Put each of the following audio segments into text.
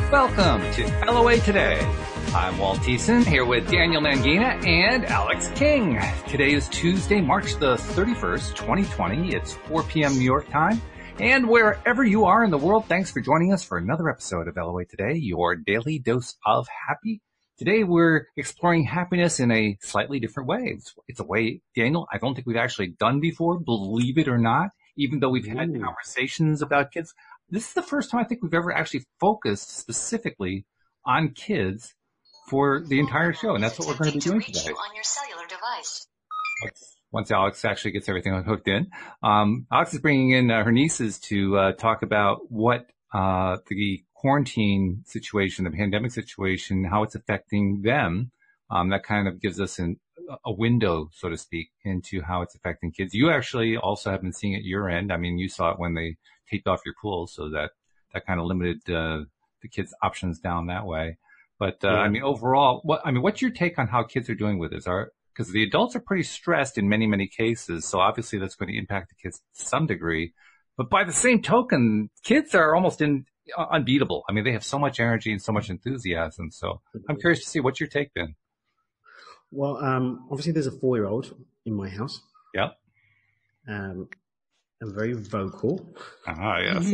Welcome to LOA Today. I'm Walt Thiessen here with Daniel Mangina and Alex King. Today is Tuesday, March the 31st, 2020. It's 4 p.m. New York time. And wherever you are in the world, thanks for joining us for another episode of LOA Today, your daily dose of happy. Today we're exploring happiness in a slightly different way. It's a way, Daniel, I don't think we've actually done before, believe it or not, even though we've had conversations about kids. This is the first time I think we've ever actually focused specifically on kids for the entire show, and that's what we're going to be doing today. On your cellular device. Once Alex actually gets everything hooked in. Alex is bringing in her nieces to talk about what the quarantine situation, the pandemic situation, how it's affecting them. That kind of gives us a window, so to speak, into how it's affecting kids. You actually also have been seeing it at your end. I mean, you saw it when they taped off your pool, so that kind of limited the kids' options down that way. But I mean, overall, what's your take on how kids are doing with this? Because the adults are pretty stressed in many, many cases, so obviously that's going to impact the kids to some degree. But by the same token, kids are almost unbeatable. I mean, they have so much energy and so much enthusiasm. So I'm curious to see what's your take then. Well, obviously there's a 4-year-old in my house. Yep. I'm very vocal. Yes.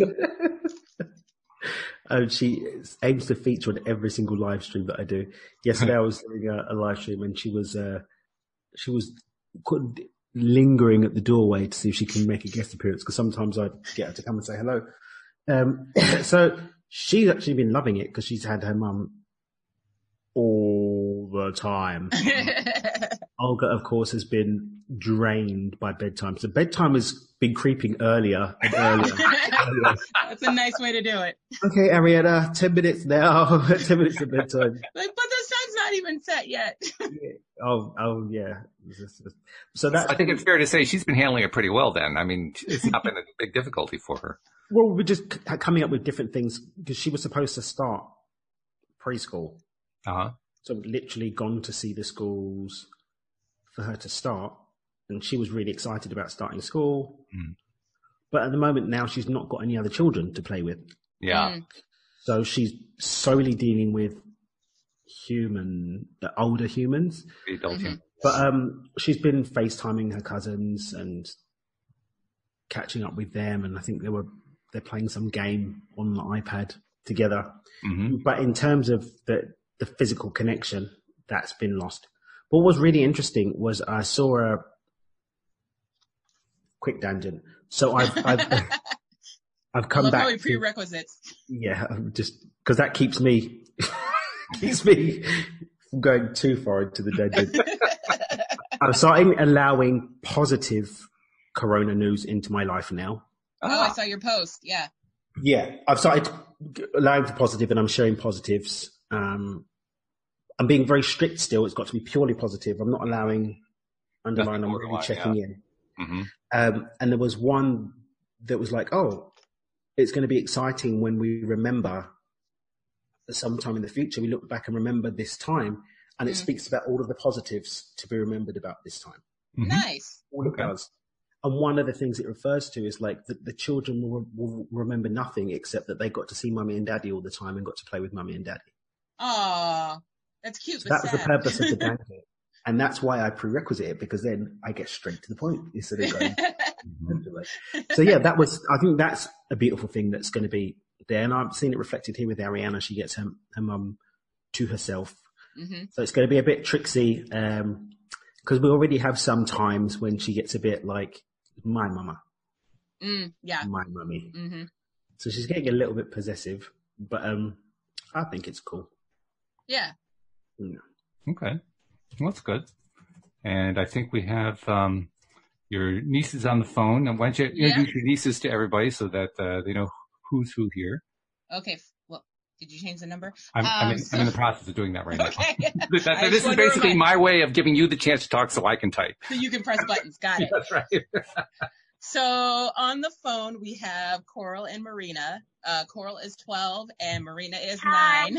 She aims to feature on every single live stream that I do. Yesterday I was doing a live stream and she was lingering at the doorway to see if she can make a guest appearance, because sometimes I get her to come and say hello. So she's actually been loving it because she's had her mum all the time. Olga, of course, has been drained by bedtime. So bedtime has been creeping earlier and earlier. That's a nice way to do it. Okay, Arietta, 10 minutes now. 10 minutes of bedtime. But the sun's not even set yet. Oh, yeah. So that, I think it's fair to say she's been handling it pretty well then. I mean, it's not been a big difficulty for her. Well, we're just coming up with different things because she was supposed to start preschool. Uh-huh. So we've literally gone to see the schools for her to start, and she was really excited about starting school. But at the moment now she's not got any other children to play with. Yeah. So she's solely dealing with the older humans. The adult humans. But she's been FaceTiming her cousins and catching up with them, and I think they're playing some game on the iPad together. But in terms of the physical connection, that's been lost. But what was really interesting was I saw a quick tangent. So I've come back. Probably prerequisites. Yeah, just because that keeps me from going too far into the tangent. I'm starting allowing positive corona news into my life now. Oh, I saw your post. Yeah. Yeah, I've started allowing for positive, and I'm sharing positives. I'm being very strict still. It's got to be purely positive. I'm not allowing underline. I'm really checking in. And there was one that was like, oh, it's going to be exciting when we remember sometime in the future. We look back and remember this time, and it speaks about all of the positives to be remembered about this time. Nice. All it does. And one of the things it refers to is like the children will remember nothing except that they got to see mummy and daddy all the time and got to play with mummy and daddy. Aw, that's cute. So that was the purpose of the tangent. And that's why I prerequisite it, because then I get straight to the point instead of going. So yeah, I think that's a beautiful thing that's going to be there. And I've seen it reflected here with Ariana. She gets her mum to herself. So it's going to be a bit tricksy, because we already have some times when she gets a bit like, my mama. Yeah. My mummy. So she's getting a little bit possessive, but I think it's cool. Yeah. Okay. Well, that's good. And I think we have your nieces on the phone. And why don't you introduce your nieces to everybody so that they know who's who here? Okay. Well, did you change the number? I'm in the process of doing that right now. Okay. This is basically my way of giving you the chance to talk so I can type. So you can press buttons. Got it. That's right. So on the phone, we have Coral and Marina. Coral is 12 and Marina is 9.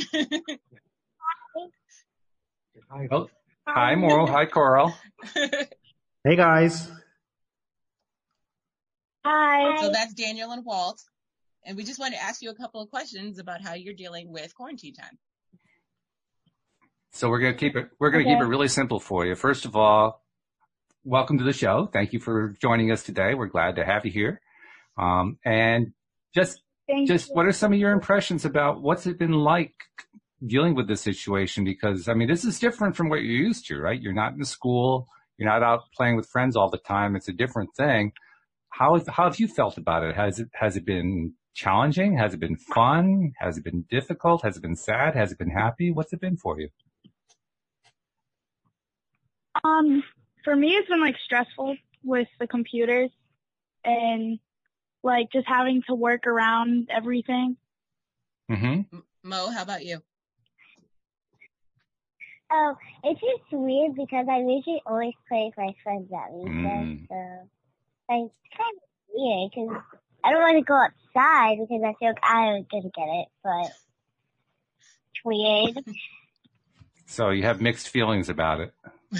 Hi, Moral. Hi, Coral. Hey, guys. Hi. So that's Daniel and Walt. And we just want to ask you a couple of questions about how you're dealing with quarantine time. So we're going to keep it really simple for you. First of all, welcome to the show. Thank you for joining us today. We're glad to have you here. And just what are some of your impressions about what's it been like dealing with this situation? Because, I mean, this is different from what you're used to, right? You're not in school. You're not out playing with friends all the time. It's a different thing. How have you felt about it? Has it been challenging? Has it been fun? Has it been difficult? Has it been sad? Has it been happy? What's it been for you? For me, it's been like stressful with the computers and like just having to work around everything. Mm-hmm. Mo, how about you? Oh, it's just weird because I usually always play with my friends at weekends, so like, it's kind of weird because I don't want to go outside because I feel like I'm gonna get it, but it's weird. So you have mixed feelings about it.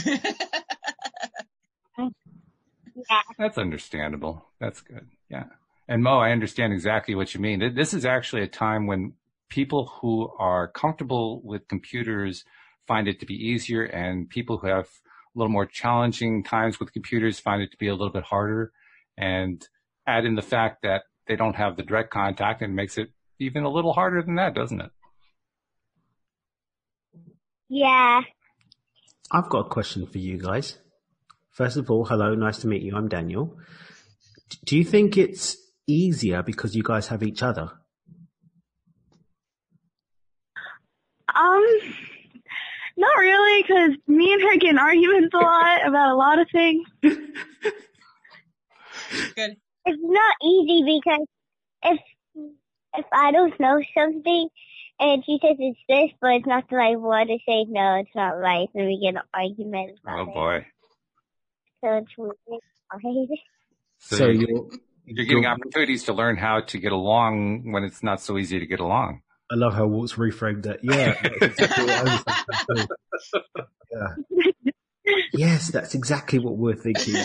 Yeah. That's understandable. That's good. Yeah. And Mo, I understand exactly what you mean. This is actually a time when people who are comfortable with computers find it to be easier, and people who have a little more challenging times with computers find it to be a little bit harder. And add in the fact that they don't have the direct contact, and it makes it even a little harder than that, doesn't it? Yeah. I've got a question for you guys. First of all, hello, nice to meet you. I'm Daniel. Do you think it's easier because you guys have each other? Not really, because me and her get in arguments a lot about a lot of things. Good. It's not easy because if I don't know something and she says it's this, but it's not the right one to say, no, it's not right, then we get an argument about Oh boy. So it's weird. So you're getting opportunities to learn how to get along when it's not so easy to get along. I love how Walt's reframed that. Yeah. That's exactly what I was thinking. Yeah. Yes, that's exactly what we're thinking.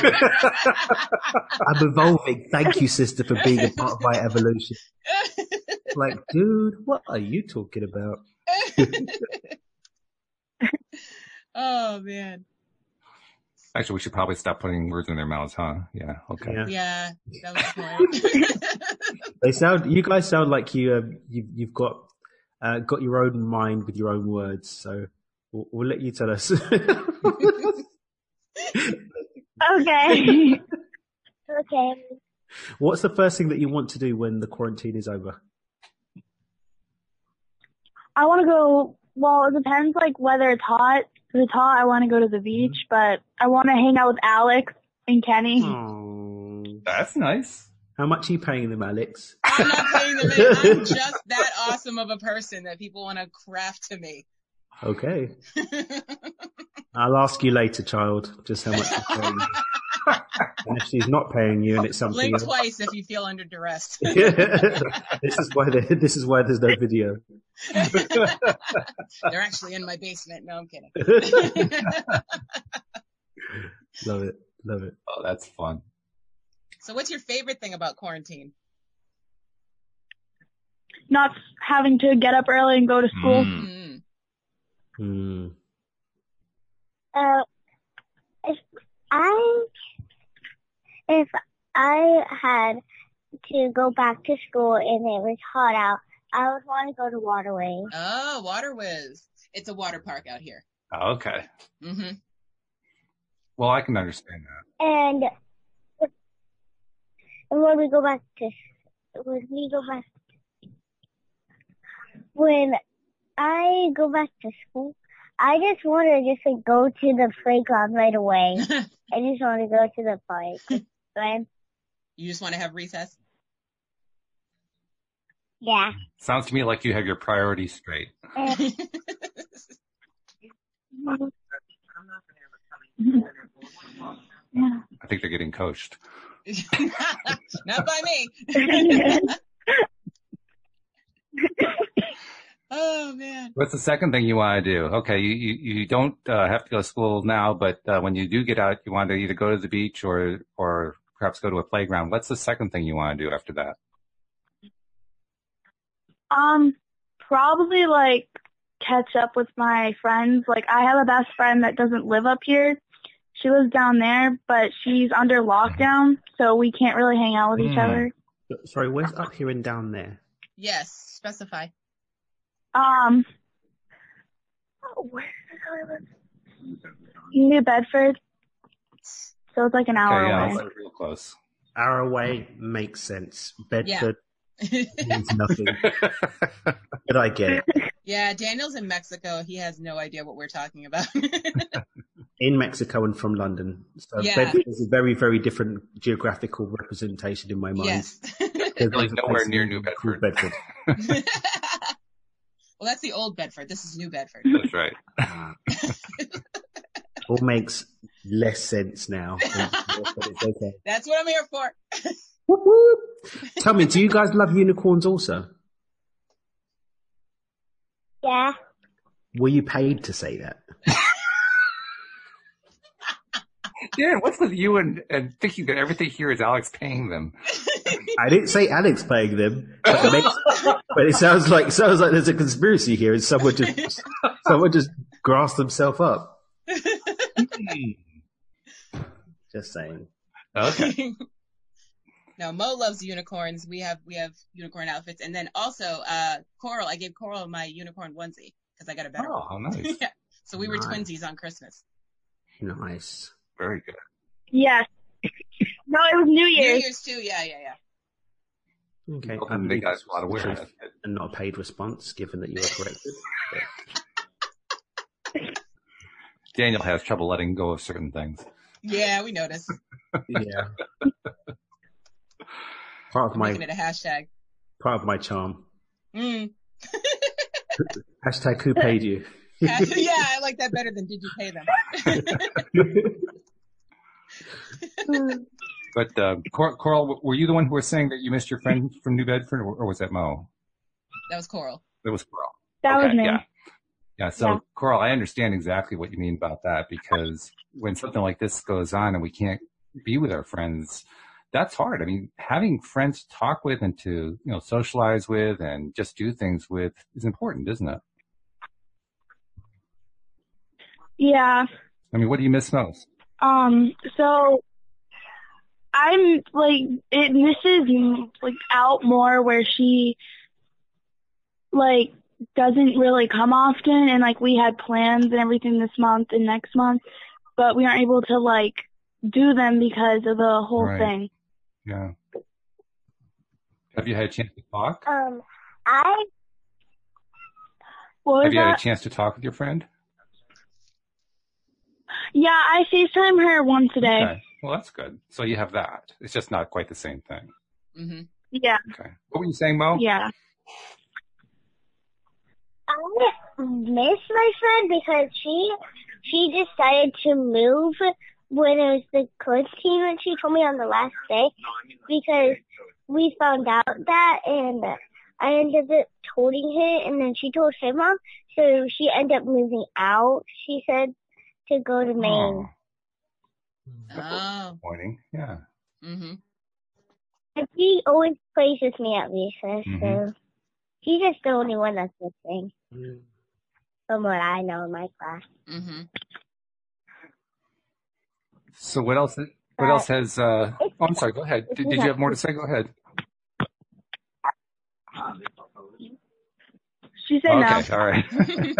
I'm evolving. Thank you, sister, for being a part of my evolution. Like, dude, what are you talking about? Oh, man. Actually, we should probably stop putting words in their mouths, huh? Yeah. Okay. Yeah, that was the point. You guys sound like you've got your own mind with your own words. So we'll let you tell us. Okay. Okay. What's the first thing that you want to do when the quarantine is over? I want to go, well, it depends like whether it's hot. If it's hot, I want to go to the beach, but I want to hang out with Alex and Kenny. Oh, that's nice. How much are you paying them, Alex? I'm not paying them in. I'm just that awesome of a person that people want to craft to me. Okay. I'll ask you later, child, just how much she's paying you. And if she's not paying you and it's something Blink else. twice if you feel under duress. This is why there's no video. They're actually in my basement. No, I'm kidding. Love it. Love it. Oh, that's fun. So what's your favorite thing about quarantine? Not having to get up early and go to school. If I had to go back to school and it was hot out, I would want to go to Waterways. Oh, Waterways. It's a water park out here. Okay. Mm-hmm. Well, I can understand that. And when I go back to school, I just want to just like go to the playground right away. I just want to go to the park. Right? You just want to have recess? Yeah. Sounds to me like you have your priorities straight. Yeah. I think they're getting coached. Not by me. Oh, man. What's the second thing you want to do? Okay, you don't have to go to school now, but when you do get out, you want to either go to the beach or perhaps go to a playground. What's the second thing you want to do after that? Probably like catch up with my friends. Like I have a best friend that doesn't live up here. She lives down there, but she's under lockdown, so we can't really hang out with each other. Sorry, where's up here and down there? Yes, specify. Where did I live? New Bedford. So it's like an hour yeah, away. it's like real close. Hour away makes sense. Bedford means nothing. But I get it. Yeah, Daniel's in Mexico. He has no idea what we're talking about. In Mexico and from London. So Yeah. Bedford is a very, very different geographical representation in my mind. Yes. There's Like a nowhere place near in New called Bedford. Well, that's the old Bedford. This is New Bedford. That's right. All makes less sense now. But it's okay. That's what I'm here for. Whoop, whoop. Tell me, do you guys love unicorns also? Yeah. Were you paid to say that? Yeah, what's with you and thinking that everything here is Alex paying them? I didn't say Alex paying them, but it sounds like there's a conspiracy here, and someone just grasped themselves up. Just saying. Okay. No, Mo loves unicorns. We have unicorn outfits, and then also Coral. I gave Coral my unicorn onesie because I got a better one. Oh, how nice. Yeah. So we were Nice. twinsies on Christmas. Nice. Very good. Yes. No, it was New New Year's. Year's too. Yeah. Okay. Well, then they got a lot of wear. And not a paid response, given that you were corrected. Daniel has trouble letting go of certain things. Yeah, we noticed. Yeah. Part Making it a hashtag. of my charm. Mm. Hashtag who paid you? Yeah, I like that better than did you pay them? But Coral, were you the one who was saying that you missed your friend from New Bedford, or was that Mo? That was Coral. It was Coral. That was me. Yeah. So Coral, I understand exactly what you mean about that, because when something like this goes on and we can't be with our friends, that's hard. I mean, having friends to talk with and to, socialize with and just do things with is important, isn't it? Yeah. I mean, what do you miss most? So I'm like, it misses like out more where she like doesn't really come often, and like we had plans and everything this month and next month, but we aren't able to like do them because of the whole thing. Yeah. Have you had a chance to talk? What was Have you that? had a chance to talk with your friend? Yeah, I FaceTime her once a day. Okay. Well, that's good. So you have that. It's just not quite the same thing. Mm-hmm. Yeah. Okay. What were you saying, Mo? Yeah. I miss my friend because she decided to move when it was the quarantine, and she told me on the last day because we found out that, and I ended up telling her, and then she told her mom, so she ended up moving out, she said, to go to Maine. Oh. Disappointing. Yeah. Mm-hmm. And she always plays with me at recess, Mhm. so she's just the only one that's listening. From what I know in my class. Mm-hmm. So what else? What else has? Oh, I'm sorry. Go ahead. Did you have more to say? Go ahead. She said no. Okay. All right.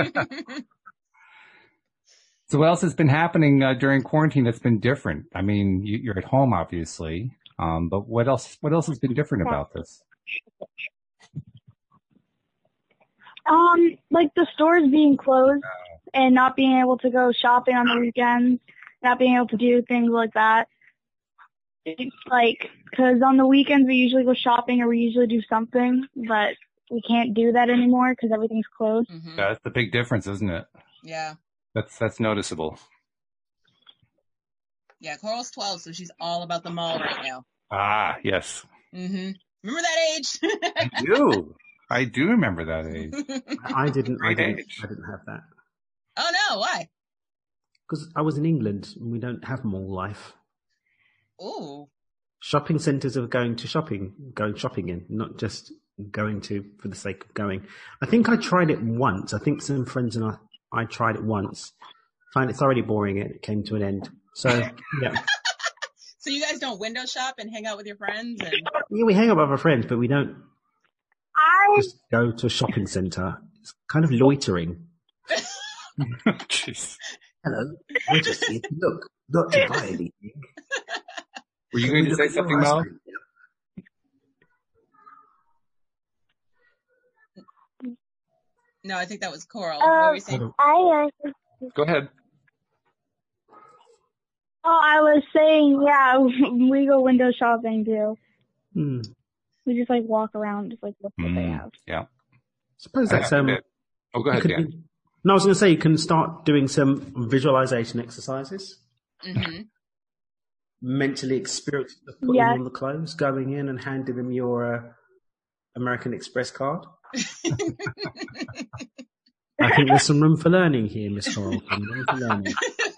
So what else has been happening during quarantine that's been different? I mean, you're at home, obviously, but what else? What else has been different about this? Like the stores being closed and not being able to go shopping on the weekends, not being able to do things like that. It's like, cause on the weekends we usually go shopping or we usually do something, but we can't do that anymore because everything's closed. Mm-hmm. That's the big difference, isn't it? Yeah. That's noticeable. Yeah, Coral's 12, so she's all about the mall right now. Ah, yes. Mm-hmm. Remember that age? I do remember that age. I didn't have that. Oh no, why? Because I was in England and we don't have mall life. Ooh. Shopping centres are going shopping in, not just going to for the sake of going. I think I tried it once. I think some friends and I tried it once. Found it thoroughly boring. It came to an end. So, yeah. So you guys don't window shop and hang out with your friends? Yeah, we hang out with our friends, but we don't just go to a shopping centre. It's kind of loitering. Jeez. Hello, we're just here to look, not to buy anything. Were you going to say something, Mel? No, I think that was Coral. What were you saying? Go ahead. Oh, I was saying, yeah, we go window shopping too. We just like walk around, just like look what they have. Yeah. Suppose that's go ahead, Dan. No, I was going to say you can start doing some visualization exercises. Mm-hmm. Mentally experience putting on the clothes, going in and handing them your American Express card. I think there's some room for learning here, Miss Coral. Some room for learning.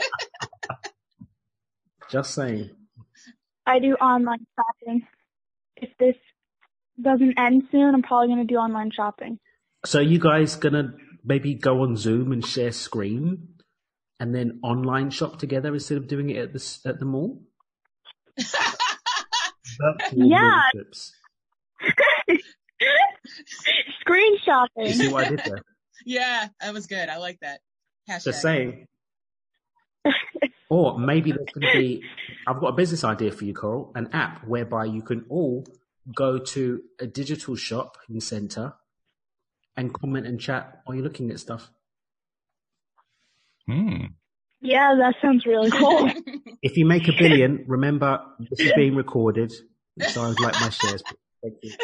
Just saying. I do online shopping. If this doesn't end soon, I'm probably going to do online shopping. So are you guys going to maybe go on Zoom and share screen and then online shop together instead of doing it at the mall? Yeah. Screen shopping. You see what I did there? Yeah, that was good. I like that. Hashtag. Just saying. Or maybe there's going to be, I've got a business idea for you, Coral, an app whereby you can all go to a digital shopping centre and comment and chat while you're looking at stuff. Yeah, that sounds really cool. If you make $1 billion, remember this is being recorded, so I would like my shares. Thank you.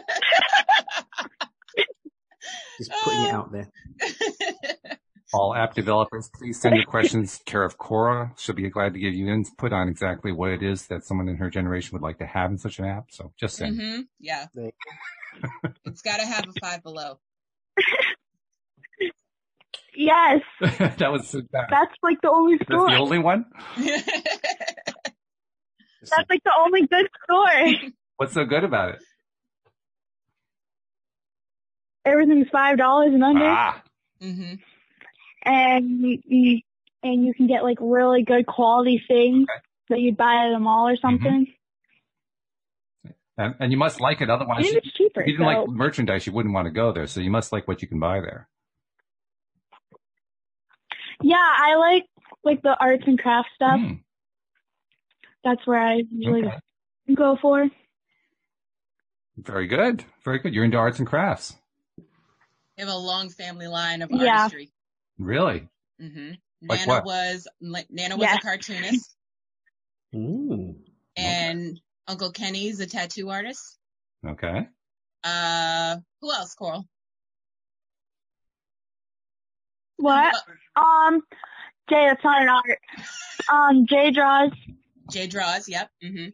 Just putting it out there. All app developers, please send your questions care of Cora. She'll be glad to give you input on exactly what it is that someone in her generation would like to have in such an app. So just send. Mm-hmm. Yeah. It's got to have a 5 Below. Yes. That was That's like the only store. That's the only one? That's like the only good store. What's so good about it? Everything's $5 and under. Mm-hmm. And you can get like really good quality things that you'd buy at a mall or something. Mm-hmm. And you must like it, otherwise it's cheaper. If you didn't like merchandise, you wouldn't want to go there. So you must like what you can buy there. Yeah, I like the arts and crafts stuff. That's where I usually go for. Very good. Very good. You're into arts and crafts. You have a long family line of artistry. Really? Mm-hmm. Like Nana what? was a cartoonist. Ooh. And Uncle Kenny's a tattoo artist. Okay. Who else, Coral? What? Jay, that's not an art. Jay draws. Jay draws, yep. Mm-hmm.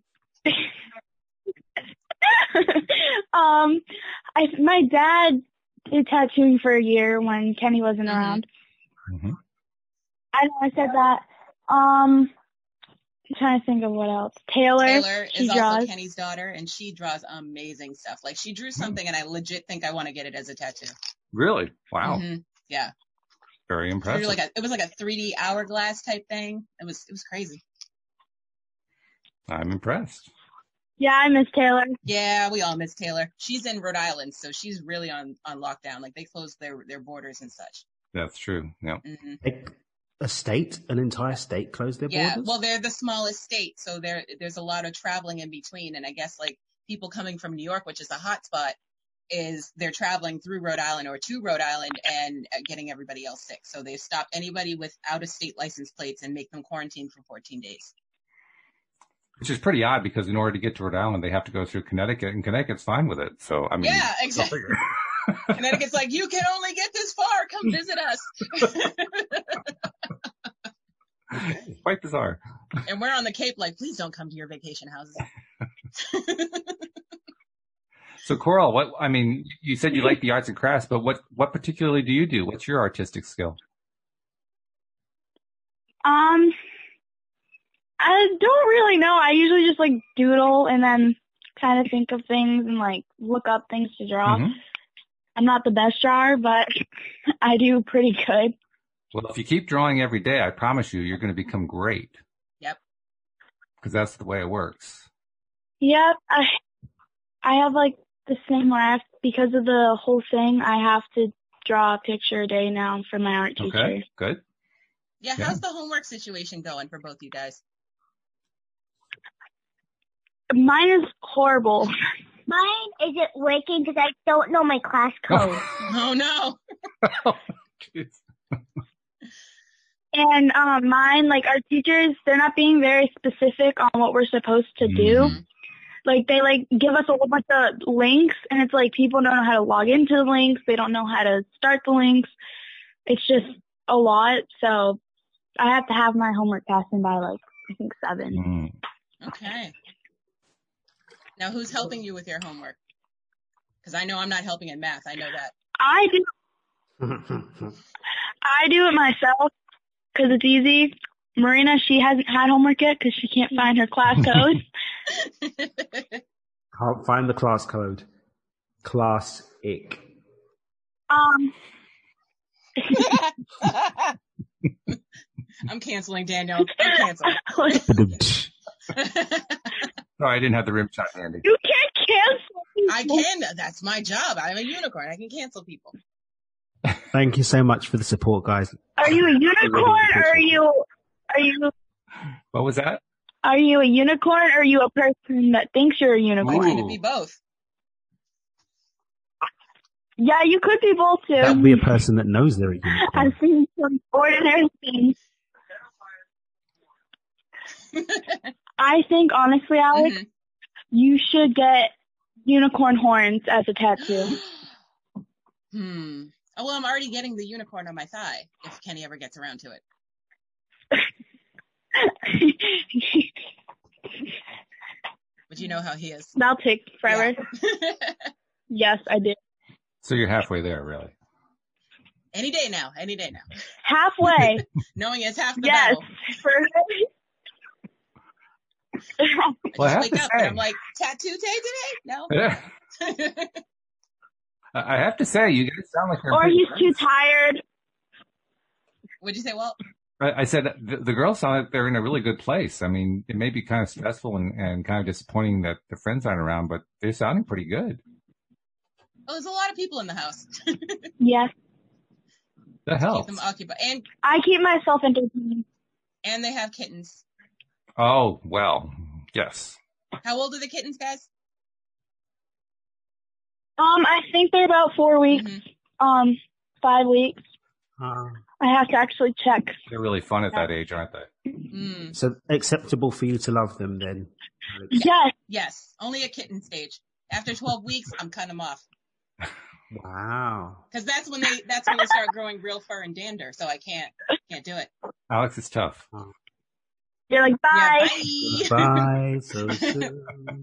My dad did tattooing for a year when Kenny wasn't around. Mm-hmm. I know I said that. I'm trying to think of what else. Taylor is draws. Also Kenny's daughter, and she draws amazing stuff. Like, she drew something, and I legit think I want to get it as a tattoo. Really? Wow. Mm-hmm. Yeah. Very impressive. It was like a 3D hourglass type thing. It was crazy. I'm impressed. Yeah, I miss Taylor. Yeah, we all miss Taylor. She's in Rhode Island, so she's really on lockdown. Like, they closed their borders and such. That's true. Yeah. Mm-hmm. An entire state closed their borders? Yeah, well, they're the smallest state, so there's a lot of traveling in between. And I guess, like, people coming from New York, which is a hot spot, they're traveling through Rhode Island or to Rhode Island and getting everybody else sick. So they stop anybody with out-of-state license plates and make them quarantine for 14 days. Which is pretty odd because in order to get to Rhode Island, they have to go through Connecticut, and Connecticut's fine with it. So, I mean. Yeah, exactly. Connecticut's like, you can only get this far. Come visit us. Quite bizarre. And we're on the Cape like, please don't come to your vacation houses. So, Coral, you said you like the arts and crafts, but what particularly do you do? What's your artistic skill? I don't really know. I usually just like doodle and then kind of think of things and like look up things to draw. Mm-hmm. I'm not the best drawer, but I do pretty good. Well, if you keep drawing every day, I promise you're going to become great. Yep. Because that's the way it works. Yep. I have like this thing where because of the whole thing, I have to draw a picture a day now for my art teacher. Okay, good. Yeah, how's the homework situation going for both you guys? Mine is horrible. Mine isn't working because I don't know my class code. Oh, no. Oh, jeez. And mine, like our teachers, they're not being very specific on what we're supposed to do. Mm-hmm. Like they like give us a whole bunch of links, and it's like people don't know how to log into the links. They don't know how to start the links. It's just a lot. So I have to have my homework passed in by like I think 7. Okay. Now who's helping you with your homework? Because I know I'm not helping in math. I know that. I do it myself because it's easy. Marina, she hasn't had homework yet because she can't find her class code. Can't find the class code. Classic. I'm canceling, Daniel. I'm canceling. Sorry, I didn't have the rim shot handy. You can't cancel people. I can. That's my job. I'm a unicorn. I can cancel people. Thank you so much for the support, guys. Are you a unicorn or are you What was that? Are you a unicorn or are you a person that thinks you're a unicorn? I could be both. Yeah, you could be both too. That would be a person that knows they're a unicorn. I've seen some ordinary things. I think, honestly, Alex, you should get unicorn horns as a tattoo. Oh, well, I'm already getting the unicorn on my thigh if Kenny ever gets around to it. But you know how he is. That'll take forever. Yeah. Yes, I did. So you're halfway there, really. Any day now. Any day now. Halfway. Knowing it's half the Yes. battle. Well, I have wake to up say, and I'm like, tattoo day today? No. I have to say, you guys sound like you're. Or he's too tired. What'd you say, Walt? I said the girls sound like they're in a really good place. I mean, it may be kind of stressful and kind of disappointing that their friends aren't around, but they're sounding pretty good. Oh, there's a lot of people in the house. Yes. That helps. Keep them occupied. And I keep myself entertained. And they have kittens. Oh, well, yes. How old are the kittens, guys? I think they're about 4 weeks. 5 weeks. I have to actually check. They're really fun at that age, aren't they? So acceptable for you to love them then? Yes. Yes. Only a kitten stage. After 12 weeks, I'm cutting them off. Wow. Because that's when they start growing real fur and dander. So I can't do it. Alex, it's tough. You're like, bye. Yeah, bye. Bye. So soon.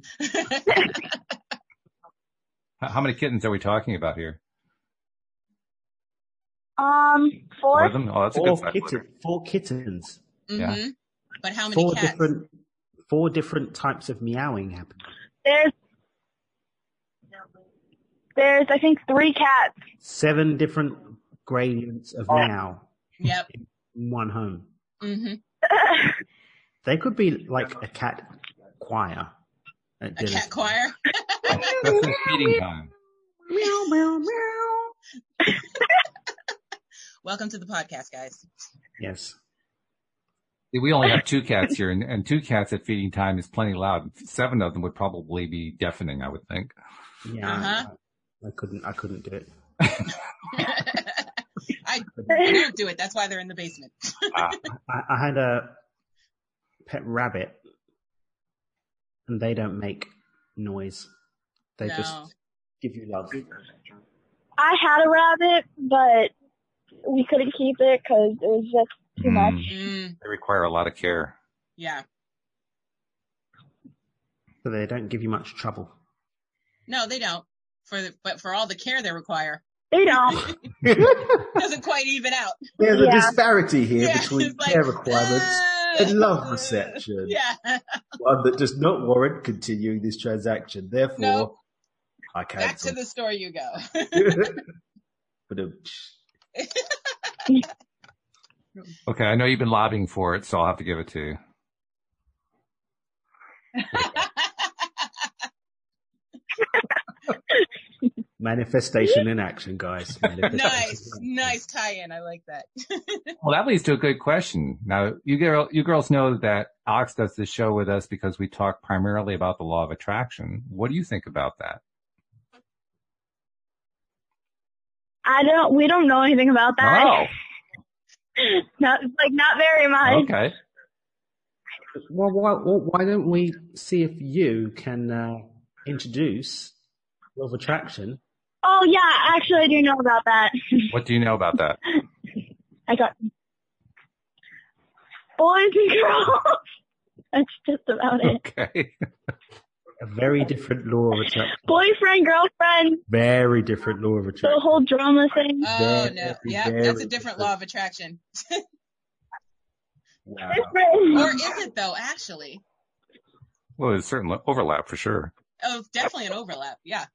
How many kittens are we talking about here? 4. 4 of them? Oh, that's a good size. 4 kittens. Yeah. But how many cats? 4 different types of meowing happen. There's I think 3 cats. 7 different gradients of meow. Yep. In one home. Mm-hmm. They could be like a cat choir. A cat choir? That's their feeding time. Meow, meow, meow. Welcome to the podcast, guys. Yes. We only have 2 cats here, and 2 cats at feeding time is plenty loud. 7 of them would probably be deafening, I would think. Yeah. I couldn't do it. I don't do it. That's why they're in the basement. I had a pet rabbit, and they don't make noise. They just give you love. I had a rabbit, but we couldn't keep it because it was just too much. They require a lot of care. Yeah. So they don't give you much trouble. No, they don't. But for all the care they require. They don't. Doesn't quite even out. There's a disparity here between like, care requirements. a love reception. Yeah. One that does not warrant continuing this transaction. Therefore, Nope. I cancel. Back to the store you go. Okay, I know you've been lobbying for it, so I'll have to give it to you. Manifestation in action, guys. Nice tie-in. I like that. Well, that leads to a good question. Now, you girls know that Alex does this show with us because we talk primarily about the law of attraction. What do you think about that? We don't know anything about that. Oh. Not very much. Okay. Well, why don't we see if you can introduce law of attraction? Oh yeah, actually I do know about that. What do you know about that? I got boys and girls. That's just about it. Okay. A very different law of attraction. Boyfriend, girlfriend. Very different law of attraction. The whole drama thing. Oh, no. Yeah, that's a different law of attraction. Wow. Or is it, though, actually? Well, there's certain overlap for sure. Oh, definitely an overlap, yeah.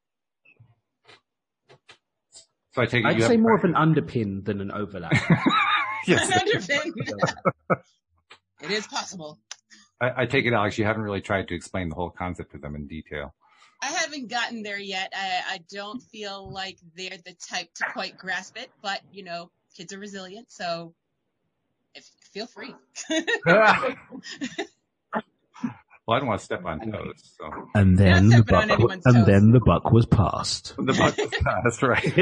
So I take it I'd say more of an underpin than an overlap. Yes. An underpin. It is possible. I take it, Alex, you haven't really tried to explain the whole concept to them in detail. I haven't gotten there yet. I don't feel like they're the type to quite grasp it, but, kids are resilient, so feel free. Well, I don't want to step on toes, so. And then the buck was passed. The buck was passed,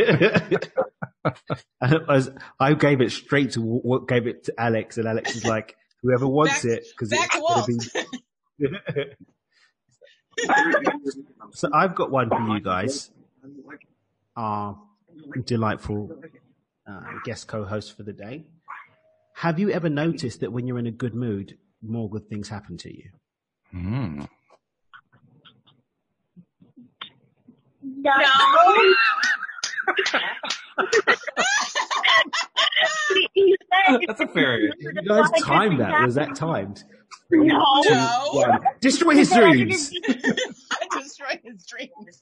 right. I gave it straight to what gave it to Alex, and Alex is like, whoever wants it, because it's going to be. So I've got one for you guys. Our delightful guest co-host for the day. Have you ever noticed that when you're in a good mood, more good things happen to you? Mm. No. That's a fair. You guys timed that. Was that timed? No. 2, 1. Destroy his dreams. I destroy his dreams.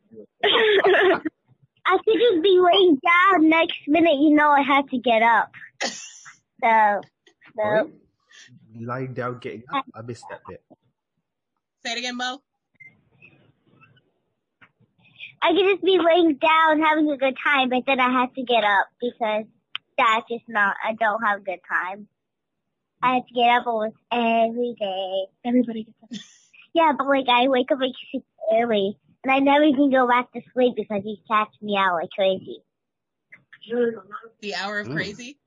I could just be laying down. Next minute, I have to get up. So. Right? Lying down, getting up. I missed that bit. Say it again, Mo. I could just be laying down having a good time, but then I have to get up because that's just I don't have a good time. I have to get up almost every day. Everybody gets up. Yeah, but I wake up super early, and I never can go back to sleep because these cats meow like crazy. The hour of crazy?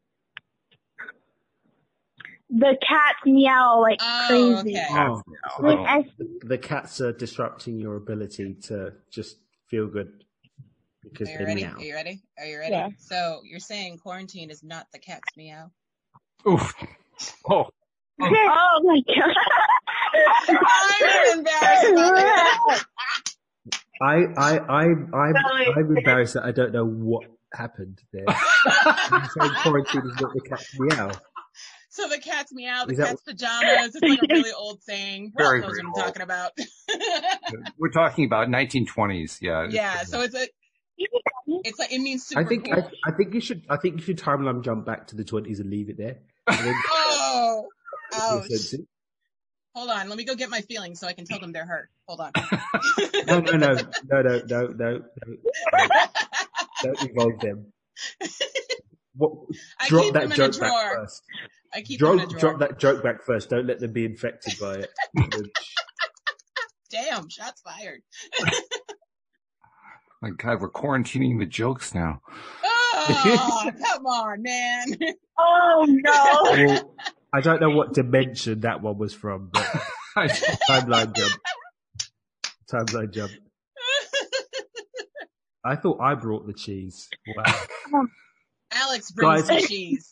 The cats meow like crazy. Okay. Oh, Oh. the cats are disrupting your ability to just feel good because Are you they ready? meow. Are you ready? Yeah. So you're saying quarantine is not the cat's meow? Oof. Oh. Oh my god. I'm embarrassed about that. I'm embarrassed that I don't know what happened there. I'm saying quarantine is not the cat's meow. So the cat's meow, the Is that- cat's pajamas. It's like a really old saying. Rob Very, knows very what I'm old. talking about. We're talking about 1920s, yeah. Yeah, so it's like it means super I think cool. I think you should timeline jump back to the 20s and leave it there. And then Oh, ouch. sense it. Hold on, let me go get my feelings so I can tell them they're hurt. Hold on. No. Don't involve them. What, I drop keep that them in a joke back drawer. first. I keep them in a drawer. Drop that joke back first. Don't let them be infected by it. Damn, shots fired. My God, we're quarantining the jokes now. Oh, come on, man. Oh no. Well, I don't know what dimension that one was from, but timeline jump. I thought I brought the cheese. Wow. Alex brings Guys. the cheese.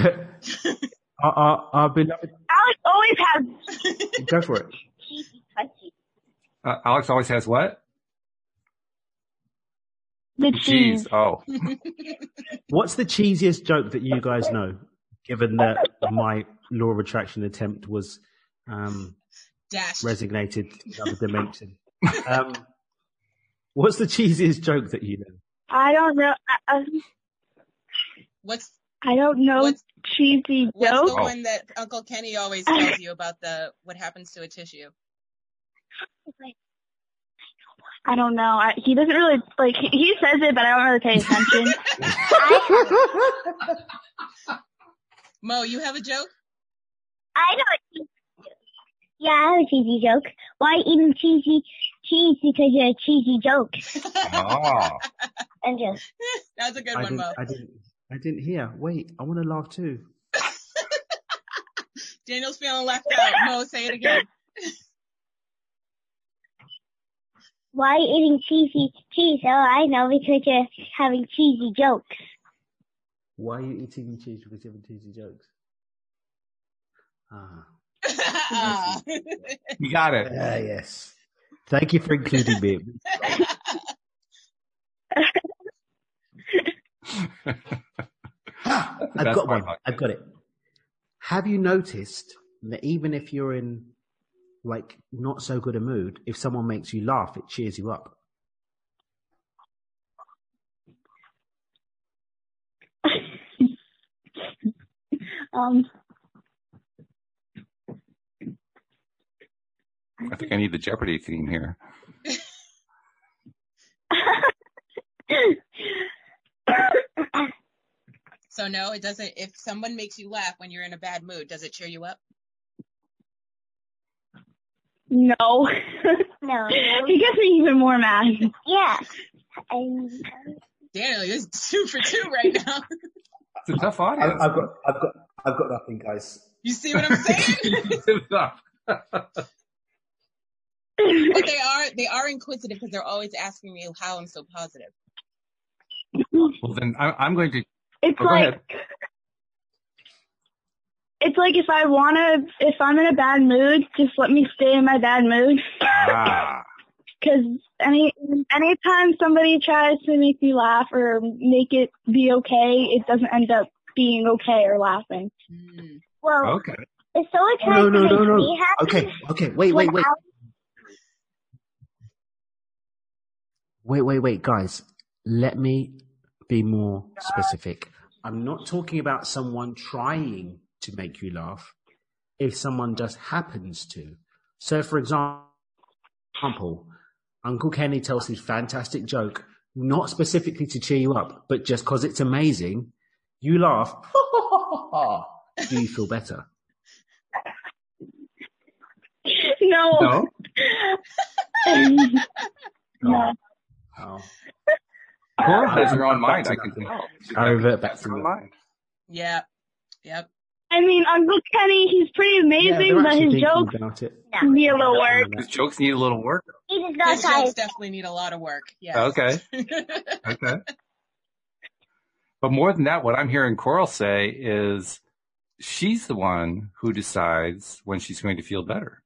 Our beloved, Alex always has go for it. Cheesy crunchy. Alex always has what? the cheese. Cheese. Oh. What's the cheesiest joke that you guys know? Given that my law of attraction attempt was dashed. resignated to another dimension. What's the cheesiest joke that you know? I don't know. I don't know cheesy What's joke. the one that Uncle Kenny always tells you about what happens to a tissue? I don't know. He doesn't really, he says it, but I don't really pay attention. Mo, you have a joke? I know. Yeah, I have a cheesy joke. Why eating cheese? Because you're a cheesy joke. Oh. And just. That's a good one, Mo. I didn't hear. Wait, I want to laugh too. Daniel's feeling left out. Mo, say it again. Why eating cheese? Oh, I know, because you're having cheesy jokes. Why are you eating cheese because you're having cheesy jokes? You got it. Yes. Thank you for including me. I've got one. I've got it. Have you noticed that even if you're in not so good a mood, if someone makes you laugh, it cheers you up? I think I need the Jeopardy theme here. So no, it doesn't. If someone makes you laugh when you're in a bad mood, does it cheer you up? No. No. He gets me even more mad. Yeah. Daniel, you're 2 for 2 right now. It's a tough audience. I've got nothing, guys. You see what I'm saying? But they are inquisitive because they're always asking me how I'm so positive. Well, then I'm going to. It's go ahead. It's like if I'm in a bad mood, just let me stay in my bad mood. Because anytime somebody tries to make me laugh or make it be okay, it doesn't end up being okay or laughing. Well, okay. If someone tries to make me happy... Okay, wait, guys. Let me be more specific. I'm not talking about someone trying to make you laugh. If someone just happens to. So, for example, Uncle Kenny tells his fantastic joke, not specifically to cheer you up, but just because it's amazing, you laugh. Do you feel better? No. No. Oh. Coral has her own mind. I can tell. I revert back to her mind. Yeah. Yep. I mean, Uncle Kenny, he's pretty amazing, but his jokes need a little work. His jokes need a little work? His jokes definitely need a lot of work. Yes. Okay. Okay. But more than that, what I'm hearing Coral say is she's the one who decides when she's going to feel better.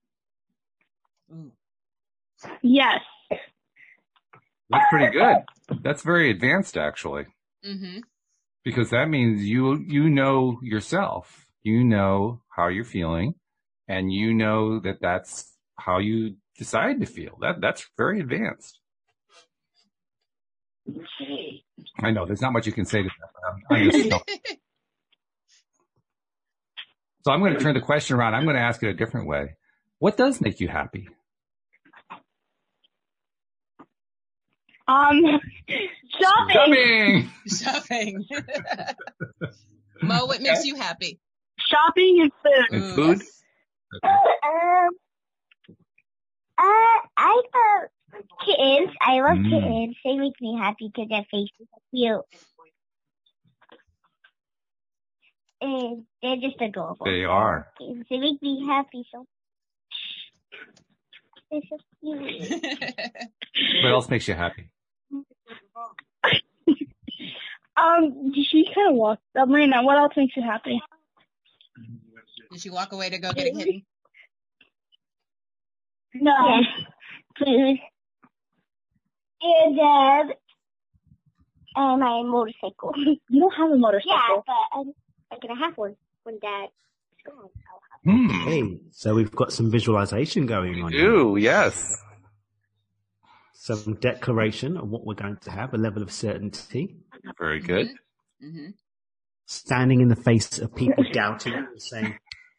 Yes. That's pretty good. That's very advanced, actually. Mm-hmm. Because that means you know yourself. You know how you're feeling, and you know that that's how you decide to feel. That's very advanced. I know there's not much you can say to that, but I'm just So I'm going to turn the question around. I'm going to ask it a different way. What does make you happy? Shopping. Shopping. Mo, what makes you happy? Shopping and food. And food? Okay. I love kittens. I love kittens. They make me happy because their faces are cute. And they're just adorable. They are. They make me happy so they're so cute. What else makes you happy? She kind of walked. Marina, what else makes you happy? Did she walk away to go get a kitten? No. Yes, food. And my motorcycle. You don't have a motorcycle. Yeah, but I'm gonna have one when Dad Okay, so we've got some visualization going on. Ooh, yes. Some declaration of what we're going to have, a level of certainty. Very good. Mm-hmm. Standing in the face of people doubting and saying,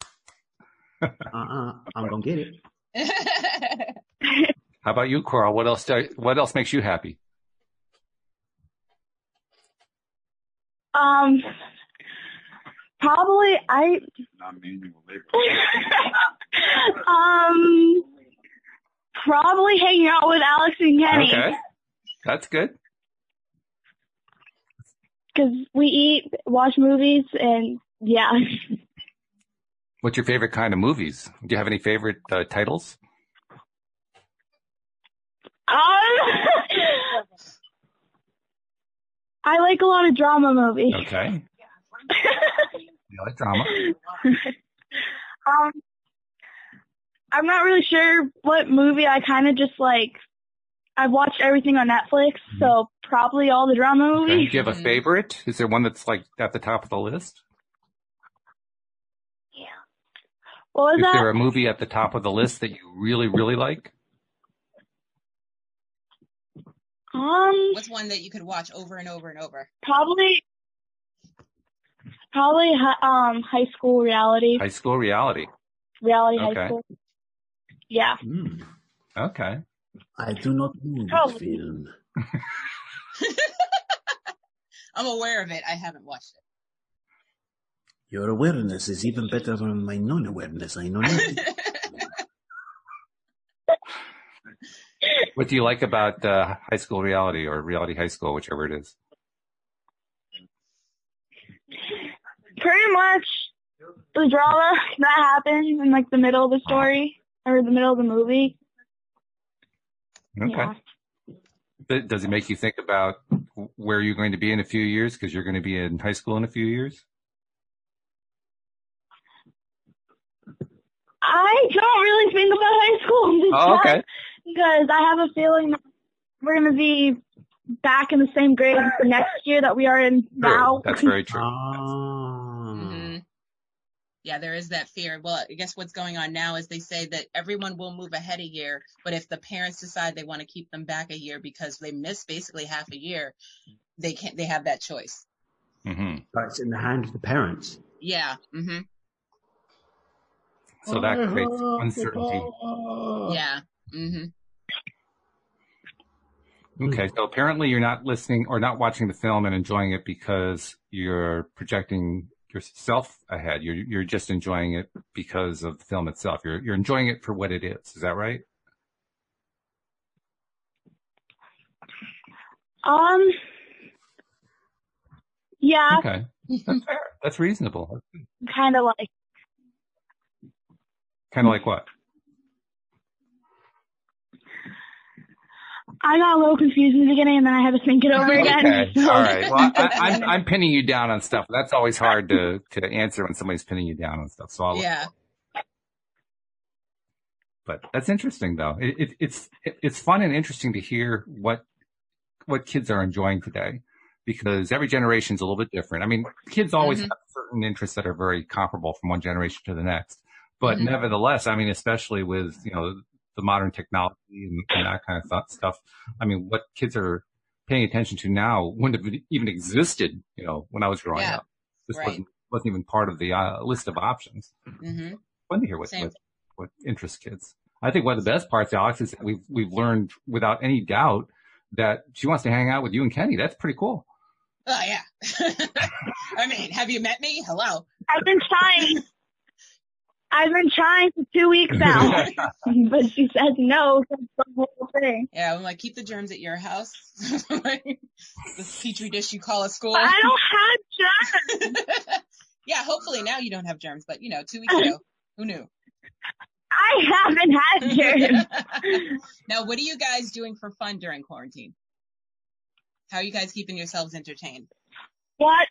I'm going to get it. How about you, Coral? What else makes you happy? Probably probably hanging out with Alex and Kenny. Okay. That's good. Because we eat, watch movies, and yeah. What's your favorite kind of movies? Do you have any favorite titles? I like a lot of drama movies. Okay. You like drama? I'm not really sure what movie. I kind of just like, I've watched everything on Netflix, so probably all the drama movies. Okay. Do you have a favorite? Is there one that's like at the top of the list? Yeah. What was that? Is there a movie at the top of the list that you really, really like? What's one that you could watch over and over and over? Probably High School Reality. High School Reality. High School. Yeah. Okay. I do not know this film. I'm aware of it. I haven't watched it. Your awareness is even better than my non-awareness. I know nothing. What do you like about High School Reality or Reality High School, whichever it is? Pretty much the drama that happens in like the middle of the story or the middle of the movie. Okay. Yeah. Does it make you think about where you're going to be in a few years? Because you're going to be in high school in a few years? I don't really think about high school because I have a feeling that we're going to be back in the same grade the next year that we are in now. That's very true. Mm-hmm. Yeah, there is that fear. Well, I guess what's going on now is they say that everyone will move ahead a year, but if the parents decide they want to keep them back a year because they missed basically half a year, they have that choice. Mm-hmm. But it's in the hand of the parents. Yeah. Mm-hmm. So that creates uncertainty. Yeah. Mm-hmm. Okay, so apparently you're not listening or not watching the film and enjoying it because you're projecting yourself ahead. You're just enjoying it because of the film itself. You're enjoying it for what it is. Is that right? Yeah. Okay, that's fair. That's reasonable. Kind of like. Kind of like what? I got a little confused in the beginning, and then I had to think it over again. Okay, So. all right. Well, I'm pinning you down on stuff. That's always hard to answer when somebody's pinning you down on stuff. So But that's interesting, though. It's fun and interesting to hear what kids are enjoying today, because every generation is a little bit different. I mean, kids always have certain interests that are very comparable from one generation to the next. But nevertheless, I mean, especially with the modern technology and that kind of stuff. I mean, what kids are paying attention to now wouldn't have even existed, when I was growing up. This wasn't even part of the list of options. Mm-hmm. Fun to hear what interests kids. I think one of the best parts, Alex, is that we've learned without any doubt that she wants to hang out with you and Kenny. That's pretty cool. Oh yeah. I mean, have you met me? Hello. I've been trying for 2 weeks now, but she said no. That's the whole thing. Yeah, I'm like, keep the germs at your house. This petri dish you call a school. But I don't have germs. Yeah, hopefully now you don't have germs, but 2 weeks ago, who knew? I haven't had germs. Now, what are you guys doing for fun during quarantine? How are you guys keeping yourselves entertained? What?